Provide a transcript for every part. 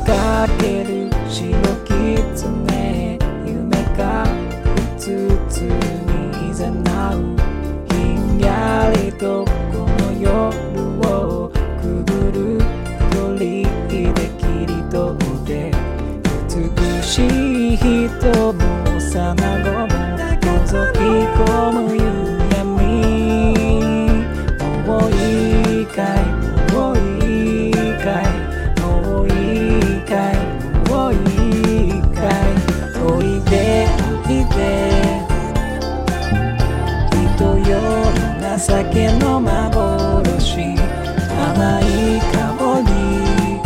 かける白きつね、夢がうつつに誘うひんやりとこの夜をくぐる鳥で切り取って美しい人も幼子も覗き込む夕闇。もういいかいもういいかいもういいかいもういいかい。おいでおいで人よの情けの幻、甘い香り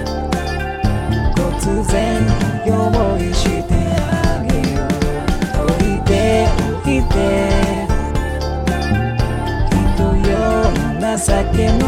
突然用意してあげよう。おいでおいで人よの情けの